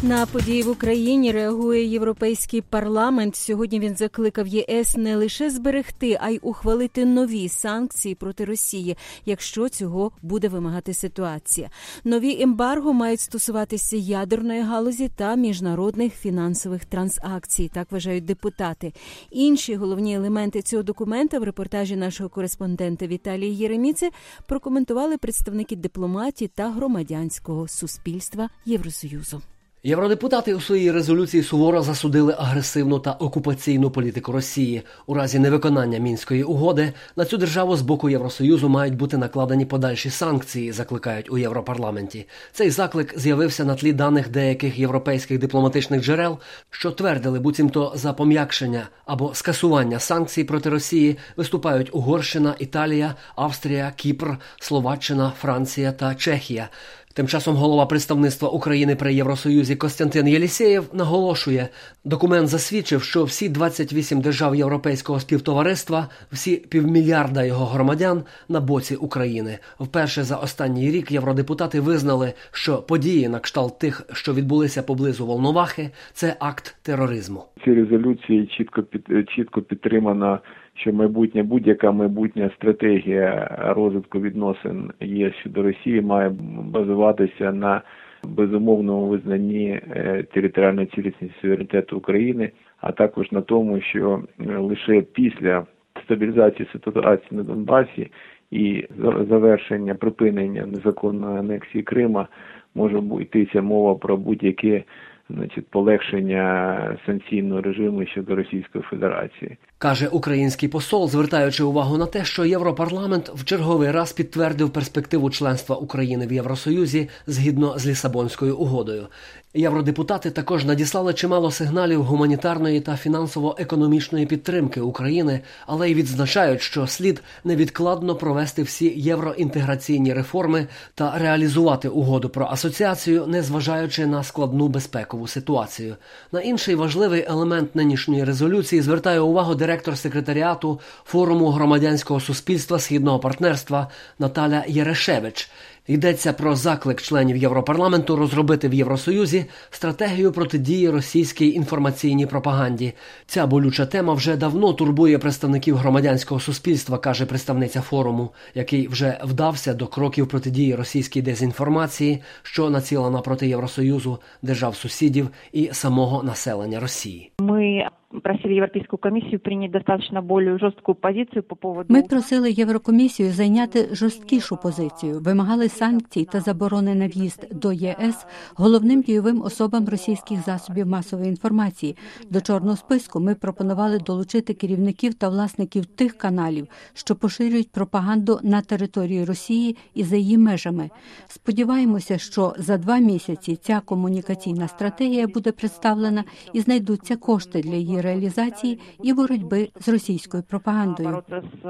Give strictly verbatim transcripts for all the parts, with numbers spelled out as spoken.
На події в Україні реагує Європейський парламент. Сьогодні він закликав ЄС не лише зберегти, а й ухвалити нові санкції проти Росії, якщо цього буде вимагати ситуація. Нові ембарго мають стосуватися ядерної галузі та міжнародних фінансових транзакцій, так вважають депутати. Інші головні елементи цього документа в репортажі нашого кореспондента Віталія Єреміци прокоментували представники дипломатії та громадянського суспільства Євросоюзу. Євродепутати у своїй резолюції суворо засудили агресивну та окупаційну політику Росії. У разі невиконання Мінської угоди на цю державу з боку Євросоюзу мають бути накладені подальші санкції, закликають у Європарламенті. Цей заклик з'явився на тлі даних деяких європейських дипломатичних джерел, що твердили, буцімто за пом'якшення або скасування санкцій проти Росії виступають Угорщина, Італія, Австрія, Кіпр, Словаччина, Франція та Чехія. Тим часом голова представництва України при Євросоюзі Костянтин Єлісєєв наголошує, документ засвідчив, що всі двадцять вісім держав Європейського співтовариства, всі півмільярда його громадян на боці України. Вперше за останній рік євродепутати визнали, що події на кшталт тих, що відбулися поблизу Волновахи, це акт тероризму. Ці резолюції чітко, під, чітко підтримано, що майбутнє, будь-яка майбутня стратегія розвитку відносин ЄС щодо Росії має базуватися на безумовному визнанні територіальної цілісності суверенітету України, а також на тому, що лише після стабілізації ситуації на Донбасі і завершення, припинення незаконної анексії Крима може йтися мова про будь-яке Значить, полегшення санкційного режиму щодо Російської Федерації. Каже український посол, звертаючи увагу на те, що Європарламент в черговий раз підтвердив перспективу членства України в Євросоюзі згідно з Лісабонською угодою. Євродепутати також надіслали чимало сигналів гуманітарної та фінансово-економічної підтримки України, але й відзначають, що слід невідкладно провести всі євроінтеграційні реформи та реалізувати угоду про асоціацію, незважаючи на складну безпекову ситуацію. На інший важливий елемент нинішньої резолюції звертає увагу директор секретаріату Форуму громадянського суспільства Східного партнерства Наталя Єрешевич. Йдеться про заклик членів Європарламенту розробити в Євросоюзі стратегію протидії російській інформаційній пропаганді. Ця болюча тема вже давно турбує представників громадянського суспільства, каже представниця форуму, який вже вдався до кроків протидії російській дезінформації, що націлена проти Євросоюзу, держав-сусідів і самого населення Росії. Ми просили Європейську комісію прийняти достатньо більш жорстку позицію по поводу... Ми просили Єврокомісію зайняти жорсткішу позицію, вимагали санкцій та заборони на в'їзд до ЄС головним дійовим особам російських засобів масової інформації. До чорного списку ми пропонували долучити керівників та власників тих каналів, що поширюють пропаганду на території Росії і за її межами. Сподіваємося, що за два місяці ця комунікаційна стратегія буде представлена і знайдуться кошти для її реалізації і боротьби з російською пропагандою.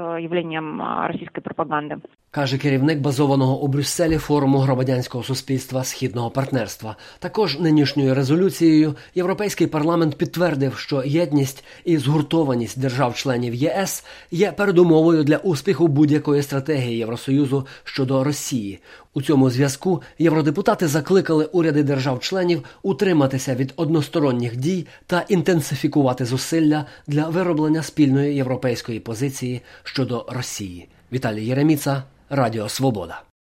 Російської пропаганди. Каже керівник базованого у Брюсселі Форуму громадянського суспільства Східного партнерства. Також нинішньою резолюцією Європейський парламент підтвердив, що єдність і згуртованість держав-членів ЄС є передумовою для успіху будь-якої стратегії Євросоюзу щодо Росії. У цьому зв'язку євродепутати закликали уряди держав-членів утриматися від односторонніх дій та інтенсифікувати зусилля для вироблення спільної європейської позиції щодо Росії. Віталій Єреміца, Радіо Свобода.